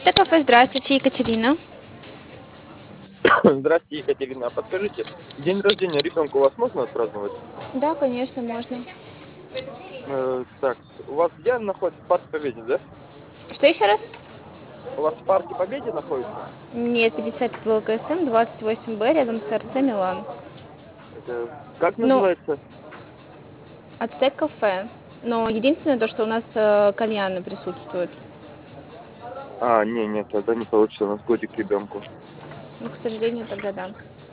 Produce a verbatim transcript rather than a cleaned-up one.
Ацтек-кафе, здравствуйте, Екатерина. Здравствуйте, Екатерина. А подскажите, день рождения ребенка у вас можно отпраздновать? Да, конечно, можно. Э, так, у вас где находится парк Победы, да? Что еще раз? У вас в парке Победе находится? Нет, пятьдесят пять ВЛКСМ, двадцать восемь Б, рядом с РЦ Милан. Это как Ну, называется? Ацтек-кафе. Но единственное то, что у нас э, кальяны присутствуют. А, не, нет, тогда не получится, у нас годик ребенку. Ну, к сожалению, тогда да.